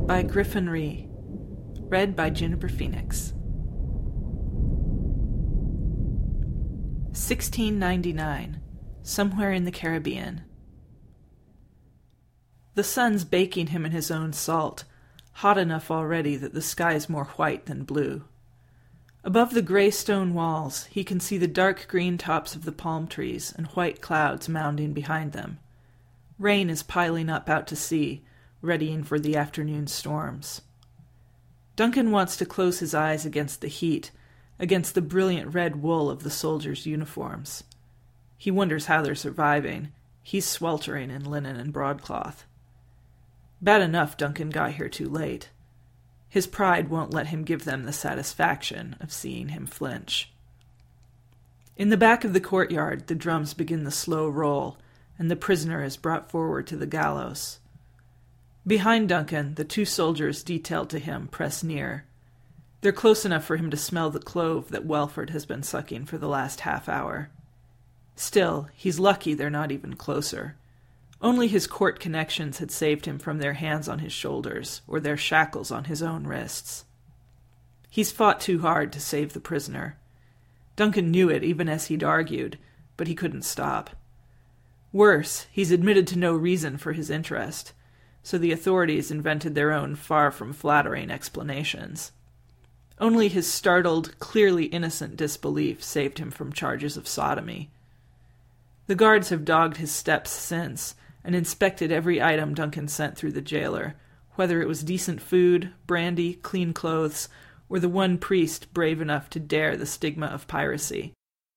by Griffin Ree. Read by Juniper Phoenix. 1699. Somewhere in the Caribbean. The sun's baking him in his own salt, hot enough already that the sky's more white than blue. Above the gray stone walls, he can see the dark green tops of the palm trees and white clouds mounding behind them. Rain is piling up out to sea, readying for the afternoon storms. Duncan wants to close his eyes against the heat, against the brilliant red wool of the soldiers' uniforms. He wonders how they're surviving. He's sweltering in linen and broadcloth. Bad enough Duncan got here too late. His pride won't let him give them the satisfaction of seeing him flinch. In the back of the courtyard, the drums begin the slow roll, and the prisoner is brought forward to the gallows. Behind Duncan, the two soldiers detailed to him press near. They're close enough for him to smell the clove that Welford has been sucking for the last half hour. Still, he's lucky they're not even closer. Only his court connections had saved him from their hands on his shoulders or their shackles on his own wrists. He's fought too hard to save the prisoner. Duncan knew it even as he'd argued, but he couldn't stop. Worse, he's admitted to no reason for his interest, so the authorities invented their own far from flattering explanations. Only his startled, clearly innocent disbelief saved him from charges of sodomy. The guards have dogged his steps since, and inspected every item Duncan sent through the jailer, whether it was decent food, brandy, clean clothes, or the one priest brave enough to dare the stigma of piracy.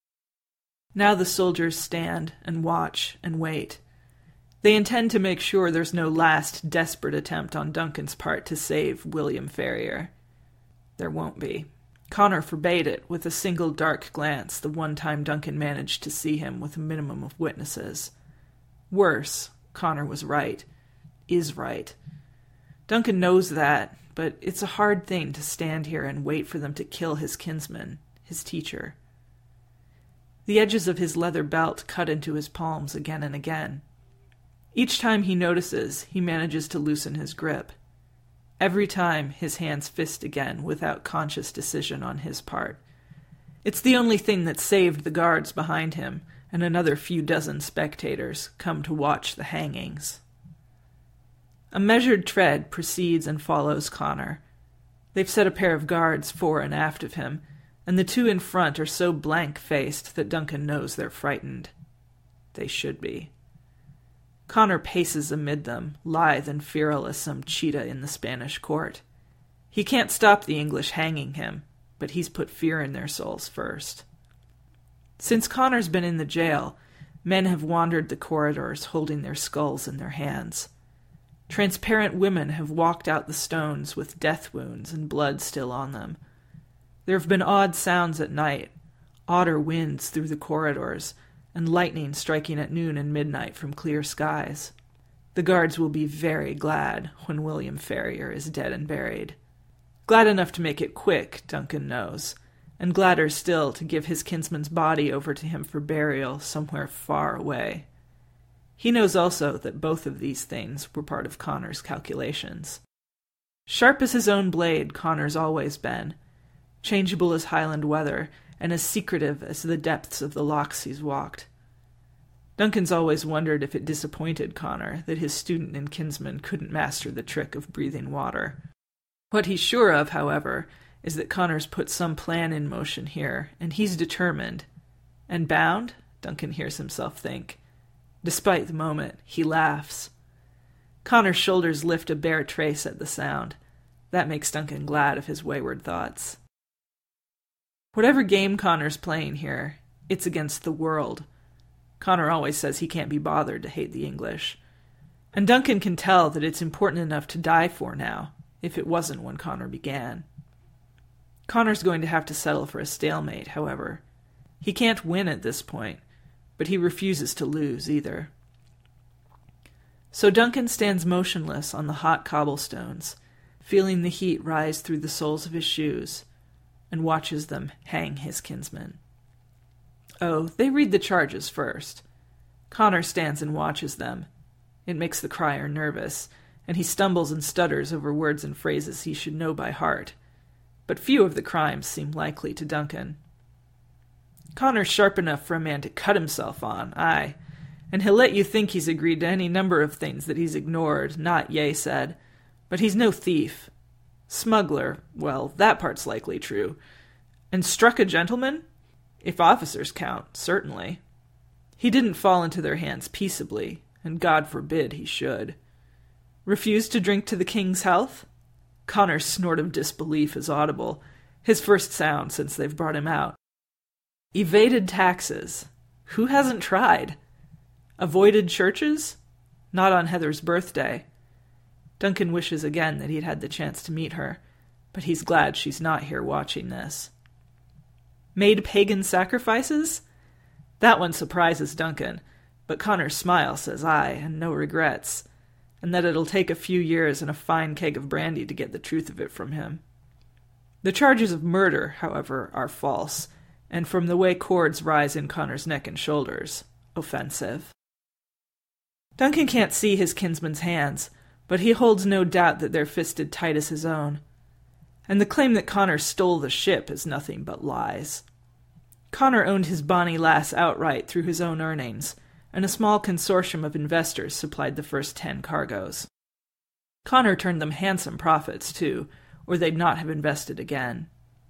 Now the soldiers stand and watch and wait. They intend to make sure there's no last desperate attempt on Duncan's part to save William Ferrier. There won't be. Connor forbade it with a single dark glance the one time Duncan managed to see him with a minimum of witnesses. Worse, Connor was right. Is right. Duncan knows that, but it's a hard thing to stand here and wait for them to kill his kinsman, his teacher. The edges of his leather belt cut into his palms again and again. Each time he notices, he manages to loosen his grip. Every time, his hands fist again without conscious decision on his part. It's the only thing that saved the guards behind him and another few dozen spectators come to watch the hangings. A measured tread precedes and follows Connor. They've set a pair of guards fore and aft of him, and the two in front are so blank-faced that Duncan knows they're frightened. They should be. Connor paces amid them, lithe and feral as some cheetah in the Spanish court. He can't stop the English hanging him, but he's put fear in their souls first. Since Connor's been in the jail, men have wandered the corridors holding their skulls in their hands. Transparent women have walked out the stones with death wounds and blood still on them. There have been odd sounds at night, odder winds through the corridors, and lightning striking at noon and midnight from clear skies. The guards will be very glad when William Ferrier is dead and buried. Glad enough to make it quick, Duncan knows, and gladder still to give his kinsman's body over to him for burial somewhere far away. He knows also that both of these things were part of Connor's calculations. Sharp as his own blade, Connor's always been, changeable as Highland weather, and as secretive as the depths of the lochs he's walked. Duncan's always wondered if it disappointed Connor that his student and kinsman couldn't master the trick of breathing water. What he's sure of, however, is that Connor's put some plan in motion here, and he's determined. And bound? Duncan hears himself think. Despite the moment, he laughs. Connor's shoulders lift a bare trace at the sound. That makes Duncan glad of his wayward thoughts. Whatever game Connor's playing here, it's against the world. Connor always says he can't be bothered to hate the English. And Duncan can tell that it's important enough to die for now, if it wasn't when Connor began. Connor's going to have to settle for a stalemate, however. He can't win at this point, but he refuses to lose either. So Duncan stands motionless on the hot cobblestones, feeling the heat rise through the soles of his shoes, and watches them hang his kinsman. Oh, they read the charges first. Connor stands and watches them. It makes the crier nervous, and he stumbles and stutters over words and phrases he should know by heart. But few of the crimes seem likely to Duncan. Connor's sharp enough for a man to cut himself on, aye, and he'll let you think he's agreed to any number of things that he's ignored, not yea said, but he's no thief. Smuggler, well, that part's likely true. And struck a gentleman? If officers count, certainly. He didn't fall into their hands peaceably, and God forbid he should. Refused to drink to the king's health? Connor's snort of disbelief is audible, his first sound since they've brought him out. Evaded taxes. Who hasn't tried? Avoided churches? Not on Heather's birthday. Duncan wishes again that he'd had the chance to meet her, but he's glad she's not here watching this. Made pagan sacrifices? That one surprises Duncan, but Connor's smile says aye, and no regrets, and that it'll take a few years and a fine keg of brandy to get the truth of it from him. The charges of murder, however, are false, and from the way cords rise in Connor's neck and shoulders, offensive. Duncan can't see his kinsman's hands, but he holds no doubt that they're fisted tight as his own. And the claim that Connor stole the ship is nothing but lies. Connor owned his bonny lass outright through his own earnings, and a small consortium of investors supplied the first 10 cargoes. Connor turned them handsome profits, too, or they'd not have invested again.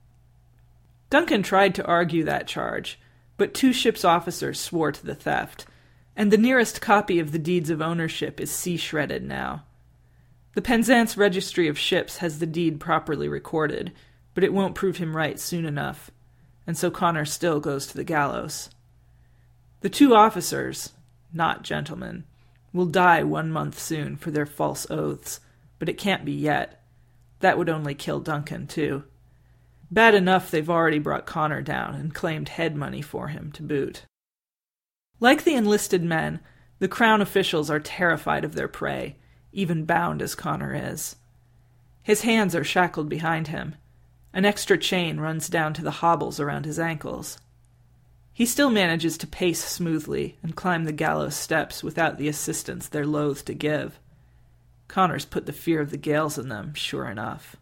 Duncan tried to argue that charge, but 2 ship's officers swore to the theft, and the nearest copy of the deeds of ownership is sea-shredded now. The Penzance Registry of Ships has the deed properly recorded, but it won't prove him right soon enough, and so Connor still goes to the gallows. The 2 officers, not gentlemen, will die 1 month soon for their false oaths, but it can't be yet. That would only kill Duncan, too. Bad enough they've already brought Connor down and claimed head money for him to boot. Like the enlisted men, the Crown officials are terrified of their prey, even bound as Connor is. His hands are shackled behind him. An extra chain runs down to the hobbles around his ankles. He still manages to pace smoothly and climb the gallows steps without the assistance they're loath to give. Connor's put the fear of the gales in them, sure enough.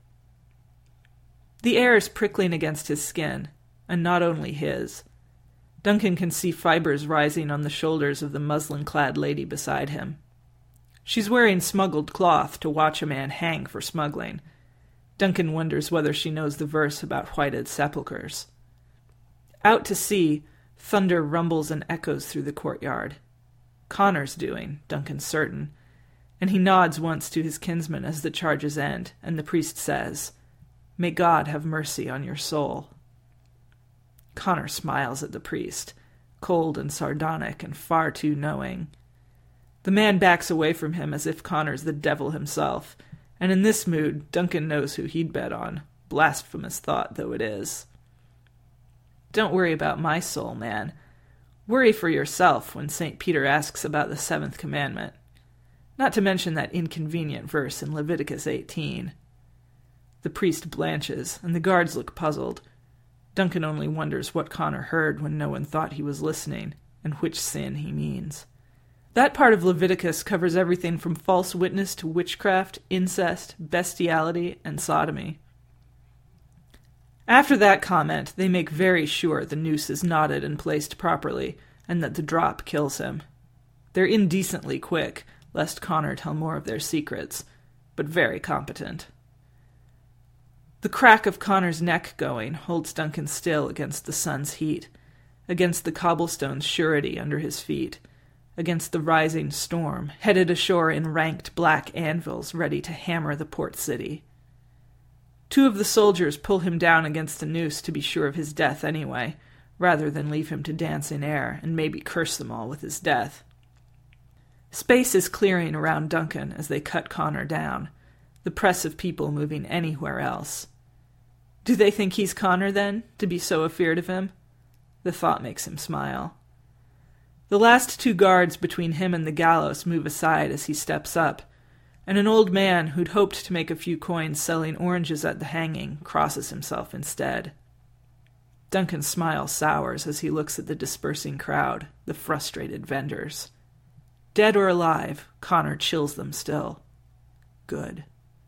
The air is prickling against his skin, and not only his. Duncan can see fibers rising on the shoulders of the muslin-clad lady beside him. She's wearing smuggled cloth to watch a man hang for smuggling. Duncan wonders whether she knows the verse about whited sepulchres. Out to sea, thunder rumbles and echoes through the courtyard. Connor's doing, Duncan's certain, and he nods once to his kinsman as the charges end, and the priest says, "May God have mercy on your soul." Connor smiles at the priest, cold and sardonic and far too knowing. The man backs away from him as if Connor's the devil himself, and in this mood Duncan knows who he'd bet on, blasphemous thought though it is. Don't worry about my soul, man. Worry for yourself when St. Peter asks about the 7th commandment. Not to mention that inconvenient verse in Leviticus 18. The priest blanches, and the guards look puzzled. Duncan only wonders what Connor heard when no one thought he was listening, and which sin he means. That part of Leviticus covers everything from false witness to witchcraft, incest, bestiality, and sodomy. After that comment, they make very sure the noose is knotted and placed properly, and that the drop kills him. They're indecently quick, lest Connor tell more of their secrets, but very competent. The crack of Connor's neck going holds Duncan still against the sun's heat, against the cobblestone's surety under his feet, against the rising storm, headed ashore in ranked black anvils ready to hammer the port city. 2 of the soldiers pull him down against the noose to be sure of his death anyway, rather than leave him to dance in air and maybe curse them all with his death. Space is clearing around Duncan as they cut Connor down, the press of people moving anywhere else. Do they think he's Connor, then, to be so afeard of him? The thought makes him smile. The last 2 guards between him and the gallows move aside as he steps up, and an old man who'd hoped to make a few coins selling oranges at the hanging crosses himself instead. Duncan's smile sours as he looks at the dispersing crowd, the frustrated vendors. Dead or alive, Connor chills them still. Good.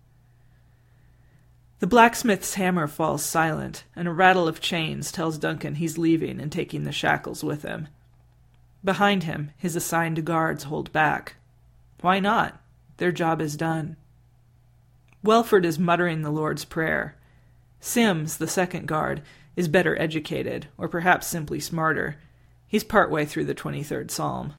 The blacksmith's hammer falls silent, and a rattle of chains tells Duncan he's leaving and taking the shackles with him. Behind him, his assigned guards hold back. Why not? Their job is done. Welford is muttering the Lord's Prayer. Sims, the second guard, is better educated, or perhaps simply smarter. He's partway through the 23rd Psalm.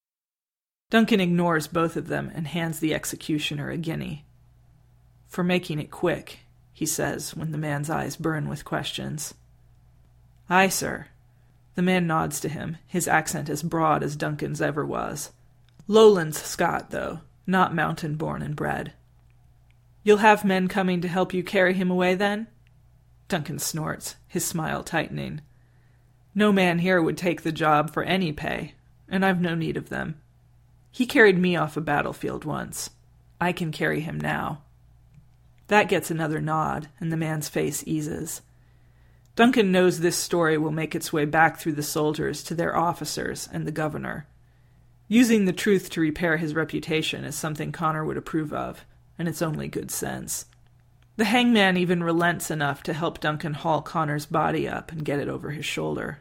Duncan ignores both of them and hands the executioner a guinea. "For making it quick," he says when the man's eyes burn with questions. "Aye, sir." The man nods to him, his accent as broad as Duncan's ever was. Lowlands Scot, though, not mountain-born and bred. "You'll have men coming to help you carry him away, then?" Duncan snorts, his smile tightening. "No man here would take the job for any pay, and I've no need of them. He carried me off a battlefield once. I can carry him now." That gets another nod, and the man's face eases. Duncan knows this story will make its way back through the soldiers to their officers and the governor. Using the truth to repair his reputation is something Connor would approve of, and it's only good sense. The hangman even relents enough to help Duncan haul Connor's body up and get it over his shoulder.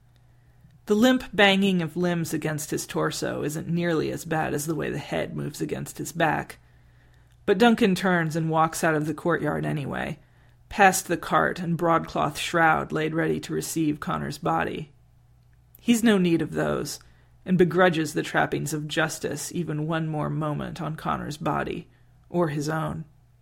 The limp banging of limbs against his torso isn't nearly as bad as the way the head moves against his back. But Duncan turns and walks out of the courtyard anyway, past the cart and broadcloth shroud laid ready to receive Connor's body. He's no need of those, and begrudges the trappings of justice even one more moment on Connor's body, or his own.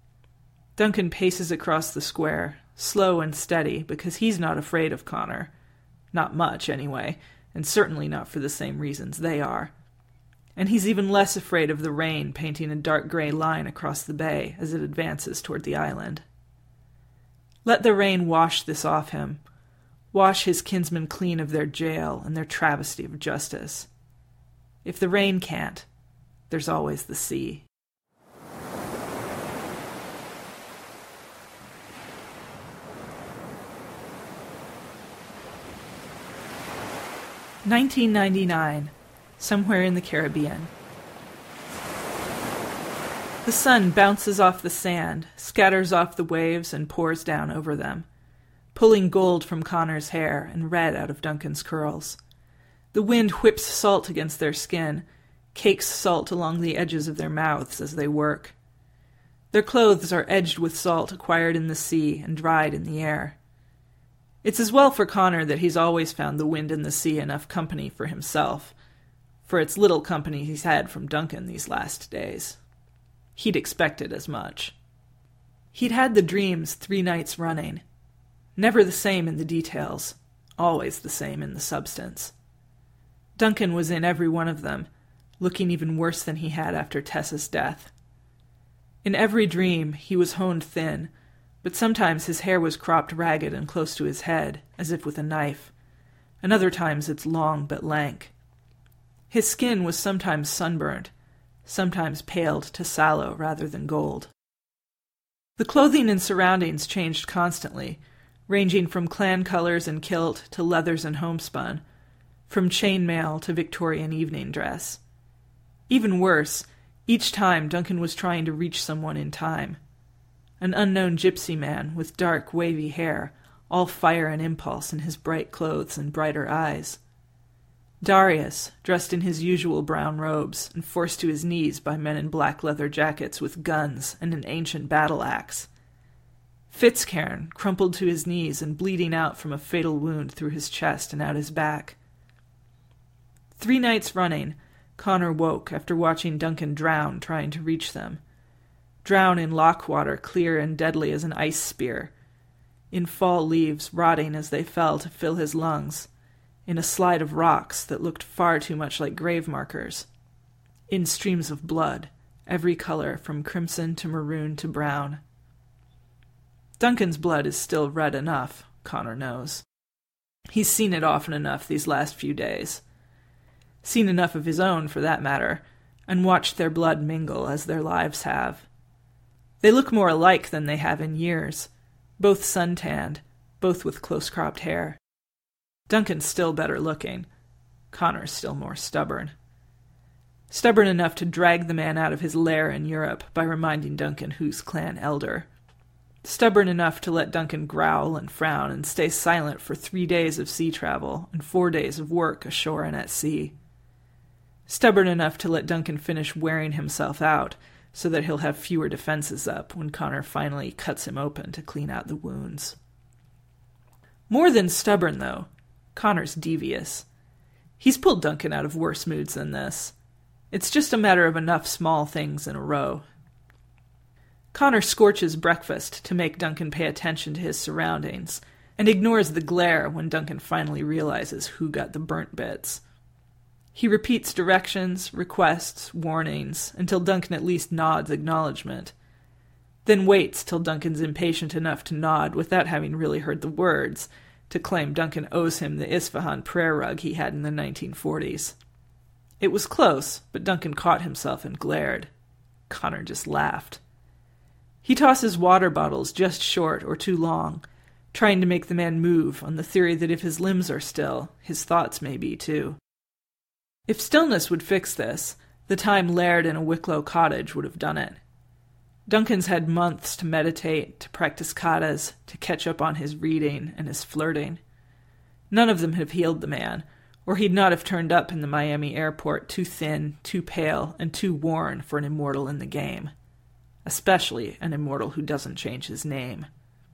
Duncan paces across the square, slow and steady, because he's not afraid of Connor. Not much, anyway, and certainly not for the same reasons they are. And he's even less afraid of the rain painting a dark gray line across the bay as it advances toward the island. Let the rain wash this off him, wash his kinsmen clean of their jail and their travesty of justice. If the rain can't, there's always the sea. "1999, somewhere in the Caribbean. The sun bounces off the sand, scatters off the waves, and pours down over them, pulling gold from Connor's hair and red out of Duncan's curls. The wind whips salt against their skin, cakes salt along the edges of their mouths as they work. Their clothes are edged with salt acquired in the sea and dried in the air. It's as well for Connor that he's always found the wind and the sea enough company for himself, for it's little company he's had from Duncan these last days. He'd expected as much. He'd had the dreams 3 nights running, never the same in the details, always the same in the substance. Duncan was in every one of them, looking even worse than he had after Tessa's death. In every dream he was honed thin, but sometimes his hair was cropped ragged and close to his head, as if with a knife, and other times it's long but lank. His skin was sometimes sunburnt, sometimes paled to sallow rather than gold. The clothing and surroundings changed constantly, ranging from clan colors and kilt to leathers and homespun, from chainmail to Victorian evening dress. Even worse, each time Duncan was trying to reach someone in time. An unknown gypsy man with dark, wavy hair, all fire and impulse in his bright clothes and brighter eyes. Darius, dressed in his usual brown robes and forced to his knees by men in black leather jackets with guns and an ancient battle axe. Fitzcairn, crumpled to his knees and bleeding out from a fatal wound through his chest and out his back. 3 nights running, Connor woke after watching Duncan drown trying to reach them. Drown in loch water clear and deadly as an ice spear, in fall leaves rotting as they fell to fill his lungs, in a slide of rocks that looked far too much like grave markers, in streams of blood, every color from crimson to maroon to brown. Duncan's blood is still red enough, Connor knows. He's seen it often enough these last few days. Seen enough of his own, for that matter, and watched their blood mingle as their lives have. They look more alike than they have in years, both sun-tanned, both with close-cropped hair. Duncan's still better looking. Connor's still more stubborn. stubborn enough to drag the man out of his lair in Europe by reminding Duncan who's clan elder. Stubborn enough to let Duncan growl and frown and stay silent for 3 days of sea travel and 4 days of work ashore and at sea. Stubborn enough to let Duncan finish wearing himself out so that he'll have fewer defenses up when Connor finally cuts him open to clean out the wounds. More than stubborn, though, Connor's devious. He's pulled Duncan out of worse moods than this. It's just a matter of enough small things in a row. Connor scorches breakfast to make Duncan pay attention to his surroundings, and ignores the glare when Duncan finally realizes who got the burnt bits. He repeats directions, requests, warnings, until Duncan at least nods acknowledgement, then waits till Duncan's impatient enough to nod without having really heard the words, to claim Duncan owes him the Isfahan prayer rug he had in the 1940s. It was close, but Duncan caught himself and glared. Connor just laughed. He tosses water bottles just short or too long, trying to make the man move on the theory that if his limbs are still, his thoughts may be too. If stillness would fix this, the time Laird in a Wicklow cottage would have done it. Duncan's had months to meditate, to practice katas, to catch up on his reading and his flirting. None of them have healed the man, or he'd not have turned up in the Miami airport too thin, too pale, and too worn for an immortal in the game. Especially an immortal who doesn't change his name.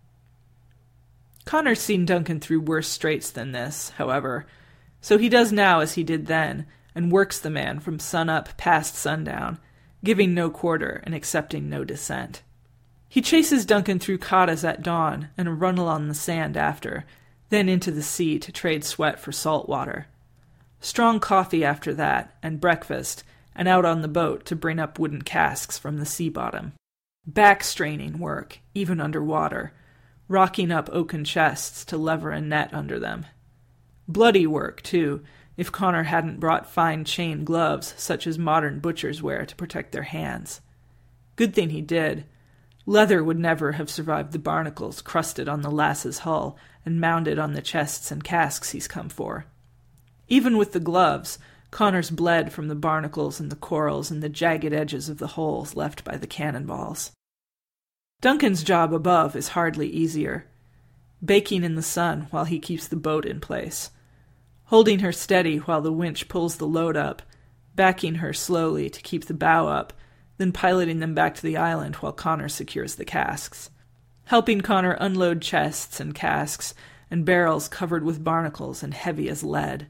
Connor's seen Duncan through worse straits than this, however, so he does now as he did then, and works the man from sun-up past sundown, giving no quarter and accepting no dissent. He chases Duncan through katas at dawn and a run along the sand after, then into the sea to trade sweat for salt water. Strong coffee after that, and breakfast, and out on the boat to bring up wooden casks from the sea bottom. Back-straining work, even underwater, rocking up oaken chests to lever a net under them. Bloody work, too, if Connor hadn't brought fine chain gloves such as modern butchers wear to protect their hands. Good thing he did. Leather would never have survived the barnacles crusted on the Lass's hull and mounded on the chests and casks he's come for. Even with the gloves, Connor's bled from the barnacles and the corals and the jagged edges of the holes left by the cannonballs. Duncan's job above is hardly easier. Baking in the sun while he keeps the boat in place. Holding her steady while the winch pulls the load up, backing her slowly to keep the bow up, then piloting them back to the island while Connor secures the casks. Helping Connor unload chests and casks and barrels covered with barnacles and heavy as lead.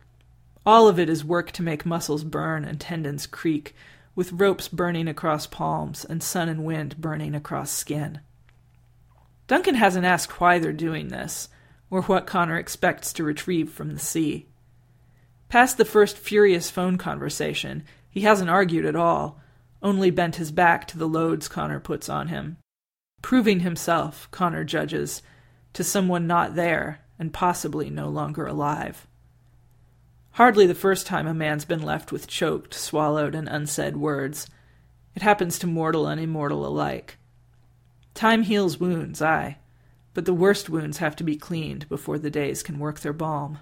All of it is work to make muscles burn and tendons creak, with ropes burning across palms and sun and wind burning across skin. Duncan hasn't asked why they're doing this, or what Connor expects to retrieve from the sea. Past the first furious phone conversation, he hasn't argued at all, only bent his back to the loads Connor puts on him. Proving himself, Connor judges, to someone not there and possibly no longer alive. Hardly the first time a man's been left with choked, swallowed, and unsaid words. It happens to mortal and immortal alike. Time heals wounds, aye, but the worst wounds have to be cleaned before the days can work their balm.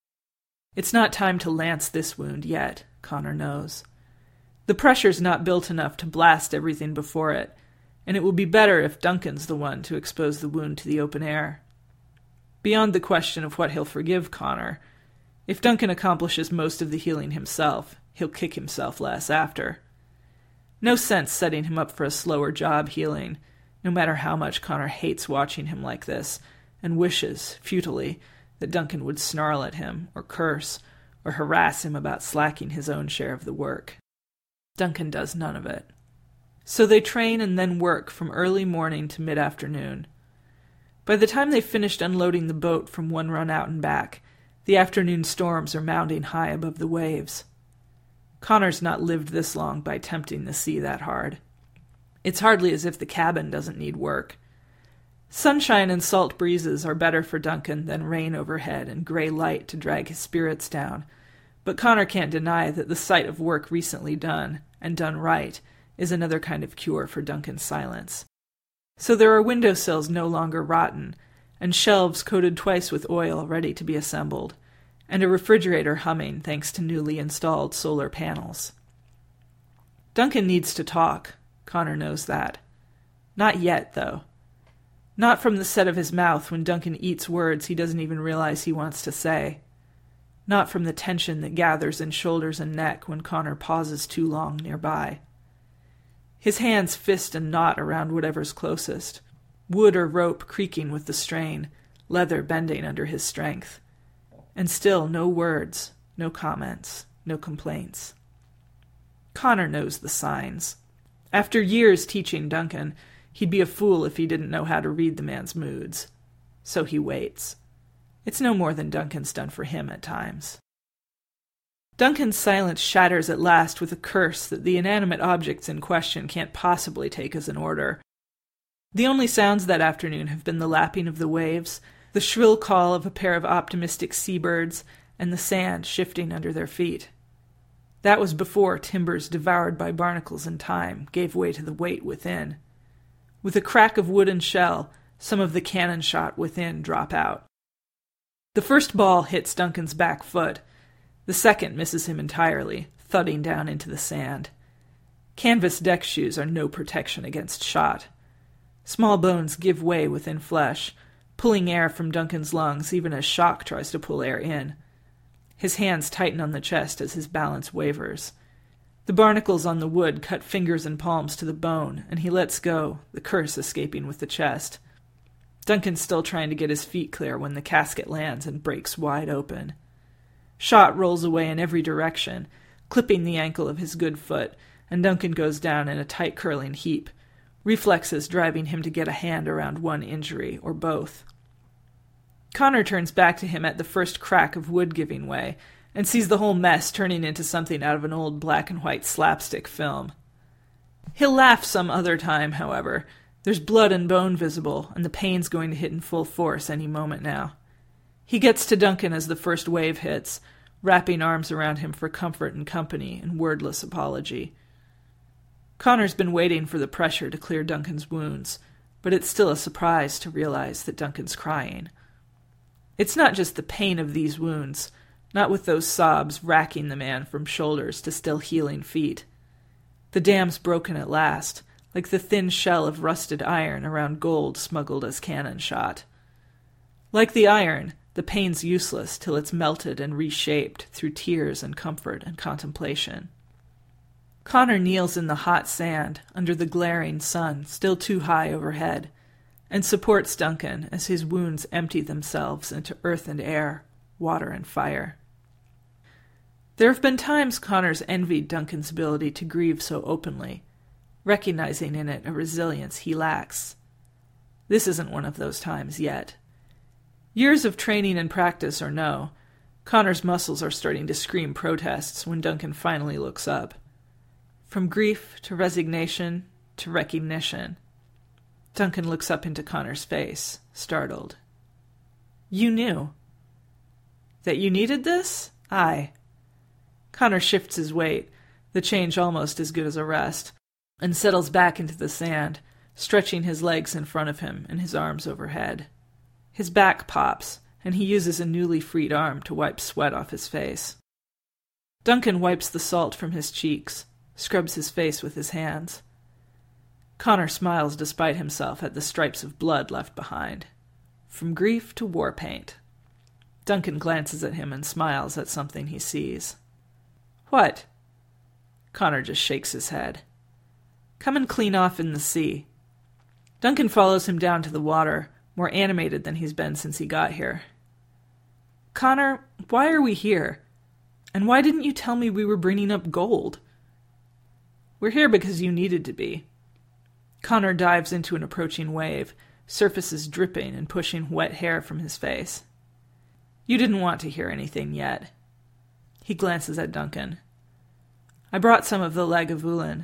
It's not time to lance this wound yet, Connor knows. The pressure's not built enough to blast everything before it, and it will be better if Duncan's the one to expose the wound to the open air. Beyond the question of what he'll forgive Connor, if Duncan accomplishes most of the healing himself, he'll kick himself less after. No sense setting him up for a slower job healing, no matter how much Connor hates watching him like this, and wishes, futilely, that Duncan would snarl at him, or curse, or harass him about slacking his own share of the work. Duncan does none of it. So they train and then work from early morning to mid-afternoon. By the time they've finished unloading the boat from one run out and back, the afternoon storms are mounting high above the waves. Connor's not lived this long by tempting the sea that hard. It's hardly as if the cabin doesn't need work. Sunshine and salt breezes are better for Duncan than rain overhead and gray light to drag his spirits down, but Connor can't deny that the sight of work recently done, and done right, is another kind of cure for Duncan's silence. So there are windowsills no longer rotten, and shelves coated twice with oil ready to be assembled, and a refrigerator humming thanks to newly installed solar panels. Duncan needs to talk. Connor knows that. Not yet, though. Not from the set of his mouth when Duncan eats words he doesn't even realize he wants to say. Not from the tension that gathers in shoulders and neck when Connor pauses too long nearby. His hands fist a knot around whatever's closest, wood or rope creaking with the strain, leather bending under his strength. And still no words, no comments, no complaints. Connor knows the signs. After years teaching Duncan, he'd be a fool if he didn't know how to read the man's moods. So he waits. It's no more than Duncan's done for him at times. Duncan's silence shatters at last with a curse that the inanimate objects in question can't possibly take as an order. The only sounds that afternoon have been the lapping of the waves, the shrill call of a pair of optimistic seabirds, and the sand shifting under their feet. That was before timbers devoured by barnacles in time gave way to the weight within. With a crack of wood and shell, some of the cannon shot within drop out. The first ball hits Duncan's back foot. The second misses him entirely, thudding down into the sand. Canvas deck shoes are no protection against shot. Small bones give way within flesh, pulling air from Duncan's lungs even as shock tries to pull air in. His hands tighten on the chest as his balance wavers. The barnacles on the wood cut fingers and palms to the bone, and he lets go, the curse escaping with the chest. Duncan's still trying to get his feet clear when the casket lands and breaks wide open. Shot rolls away in every direction, clipping the ankle of his good foot, and Duncan goes down in a tight curling heap, reflexes driving him to get a hand around one injury, or both. Connor turns back to him at the first crack of wood giving way, and sees the whole mess turning into something out of an old black-and-white slapstick film. He'll laugh some other time, however. There's blood and bone visible, and the pain's going to hit in full force any moment now. He gets to Duncan as the first wave hits, wrapping arms around him for comfort and company and wordless apology. Connor's been waiting for the pressure to clear Duncan's wounds, but it's still a surprise to realize that Duncan's crying. It's not just the pain of these wounds, not with those sobs racking the man from shoulders to still healing feet. The dam's broken at last, like the thin shell of rusted iron around gold smuggled as cannon shot. Like the iron, the pain's useless till it's melted and reshaped through tears and comfort and contemplation. Connor kneels in the hot sand under the glaring sun still too high overhead, and supports Duncan as his wounds empty themselves into earth and air, water and fire. There have been times Connor's envied Duncan's ability to grieve so openly, recognizing in it a resilience he lacks. This isn't one of those times yet. Years of training and practice or no, Connor's muscles are starting to scream protests when Duncan finally looks up. From grief to resignation to recognition, Duncan looks up into Connor's face, startled. You knew. That you needed this? Aye. Connor shifts his weight, the change almost as good as a rest, and settles back into the sand, stretching his legs in front of him and his arms overhead. His back pops, and he uses a newly freed arm to wipe sweat off his face. Duncan wipes the salt from his cheeks, scrubs his face with his hands. Connor smiles despite himself at the stripes of blood left behind. From grief to war paint. Duncan glances at him and smiles at something he sees. What? Connor just shakes his head. Come and clean off in the sea. Duncan follows him down to the water, more animated than he's been since he got here. Connor, why are we here? And why didn't you tell me we were bringing up gold? We're here because you needed to be. Connor dives into an approaching wave, surfaces dripping and pushing wet hair from his face. You didn't want to hear anything yet. He glances at Duncan. I brought some of the Lagavulin.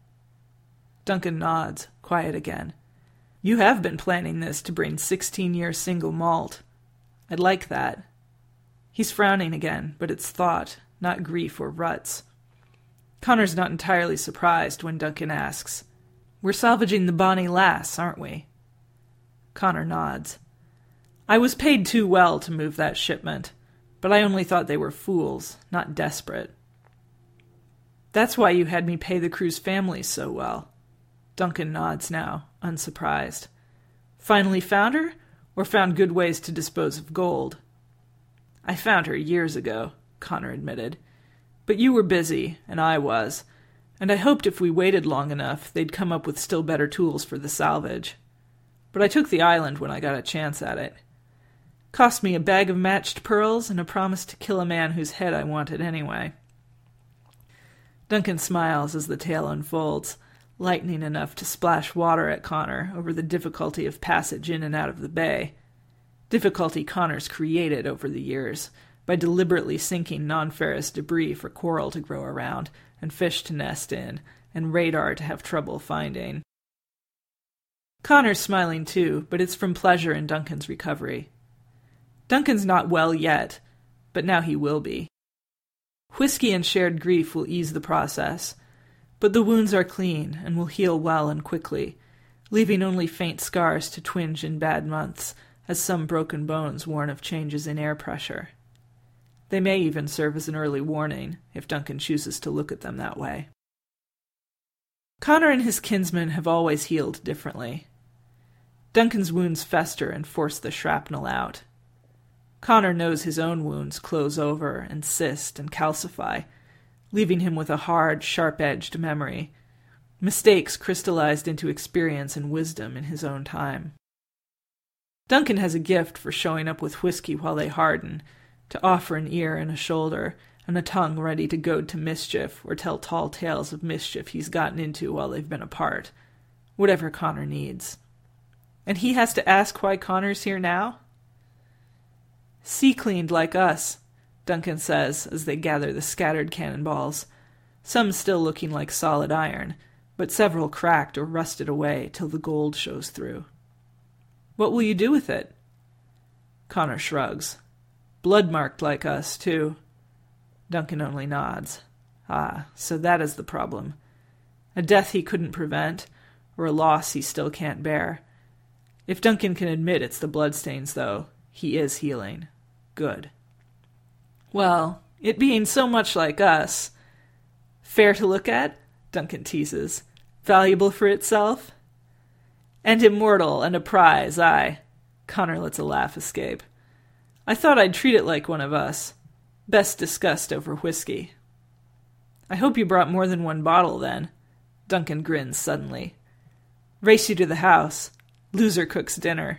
Duncan nods, quiet again. You have been planning this to bring 16-year single malt. I'd like that. He's frowning again, but it's thought, not grief or ruts. Connor's not entirely surprised when Duncan asks, We're salvaging the Bonnie Lass, aren't we? Connor nods. I was paid too well to move that shipment, but I only thought they were fools, not desperate. That's why you had me pay the crew's families so well. Duncan nods now, unsurprised. Finally found her, or found good ways to dispose of gold? I found her years ago, Connor admitted. But you were busy, and I was, and I hoped if we waited long enough they'd come up with still better tools for the salvage. But I took the island when I got a chance at it. Cost me a bag of matched pearls and a promise to kill a man whose head I wanted anyway. Duncan smiles as the tale unfolds, lightning enough to splash water at Connor over the difficulty of passage in and out of the bay. Difficulty Connor's created over the years by deliberately sinking non-ferrous debris for coral to grow around and fish to nest in and radar to have trouble finding. Connor's smiling too, but it's from pleasure in Duncan's recovery. Duncan's not well yet, but now he will be. Whiskey and shared grief will ease the process, but the wounds are clean and will heal well and quickly, leaving only faint scars to twinge in bad months, as some broken bones warn of changes in air pressure. They may even serve as an early warning, if Duncan chooses to look at them that way. Connor and his kinsmen have always healed differently. Duncan's wounds fester and force the shrapnel out. Connor knows his own wounds close over and cyst and calcify, leaving him with a hard, sharp-edged memory, mistakes crystallized into experience and wisdom in his own time. Duncan has a gift for showing up with whiskey while they harden, to offer an ear and a shoulder, and a tongue ready to goad to mischief or tell tall tales of mischief he's gotten into while they've been apart, whatever Connor needs. And he has to ask why Connor's here now? Sea-cleaned like us, Duncan says as they gather the scattered cannonballs, some still looking like solid iron, but several cracked or rusted away till the gold shows through. What will you do with it? Connor shrugs. Blood-marked like us, too. Duncan only nods. Ah, so that is the problem. A death he couldn't prevent, or a loss he still can't bear. If Duncan can admit it's the bloodstains, though, he is healing. Good. Well, it being so much like us... Fair to look at? Duncan teases. Valuable for itself? And immortal, and a prize, aye. Connor lets a laugh escape. I thought I'd treat it like one of us. Best discussed over whiskey. I hope you brought more than one bottle, then. Duncan grins suddenly. Race you to the house. Loser cooks dinner.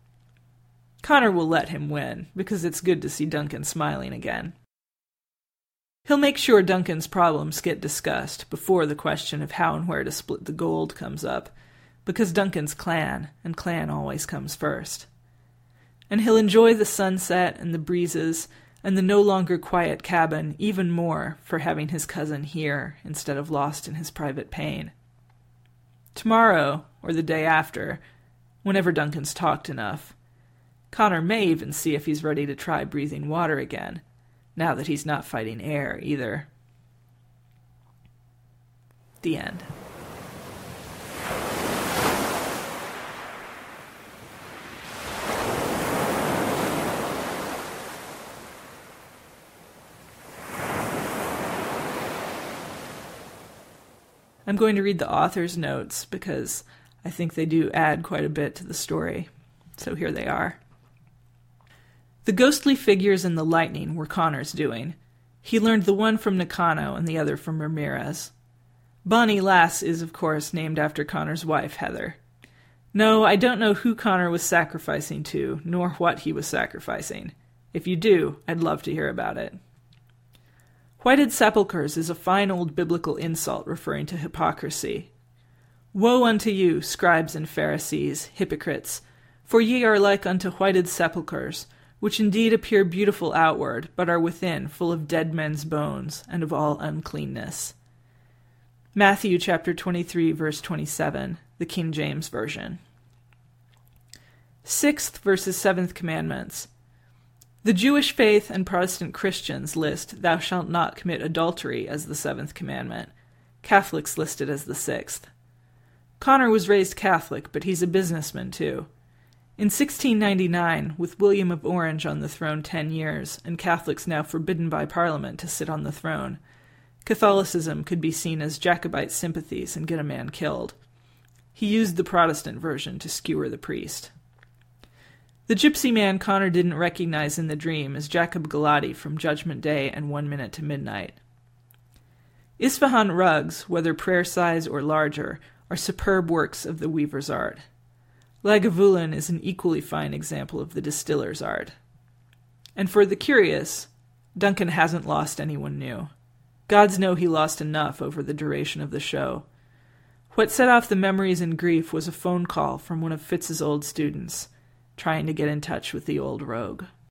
Connor will let him win, because it's good to see Duncan smiling again. He'll make sure Duncan's problems get discussed before the question of how and where to split the gold comes up, because Duncan's clan, and clan always comes first. And he'll enjoy the sunset and the breezes and the no longer quiet cabin even more for having his cousin here instead of lost in his private pain. Tomorrow, or the day after, whenever Duncan's talked enough, Connor may even see if he's ready to try breathing water again, now that he's not fighting air either. The end. I'm going to read the author's notes because I think they do add quite a bit to the story. So here they are. The ghostly figures in the lightning were Connor's doing. He learned the one from Nakano and the other from Ramirez. Bonnie Lass is, of course, named after Connor's wife, Heather. No, I don't know who Connor was sacrificing to, nor what he was sacrificing. If you do, I'd love to hear about it. Whited sepulchres is a fine old biblical insult referring to hypocrisy. Woe unto you, scribes and Pharisees, hypocrites, for ye are like unto whited sepulchres, which indeed appear beautiful outward, but are within full of dead men's bones, and of all uncleanness. Matthew chapter 23, verse 27, the King James Version. 6th versus 7th commandments. The Jewish faith and Protestant Christians list thou shalt not commit adultery as the 7th commandment. Catholics list it as the 6th. Connor was raised Catholic, but he's a businessman too. In 1699, with William of Orange on the throne 10 years, and Catholics now forbidden by Parliament to sit on the throne, Catholicism could be seen as Jacobite sympathies and get a man killed. He used the Protestant version to skewer the priest. The gypsy man Connor didn't recognize in the dream is Jacob Galati from Judgment Day and 1 Minute to Midnight. Isfahan rugs, whether prayer-size or larger, are superb works of the weaver's art. Lagavulin is an equally fine example of the distiller's art. And for the curious, Duncan hasn't lost anyone new. Gods know he lost enough over the duration of the show. What set off the memories and grief was a phone call from one of Fitz's old students, trying to get in touch with the old rogue.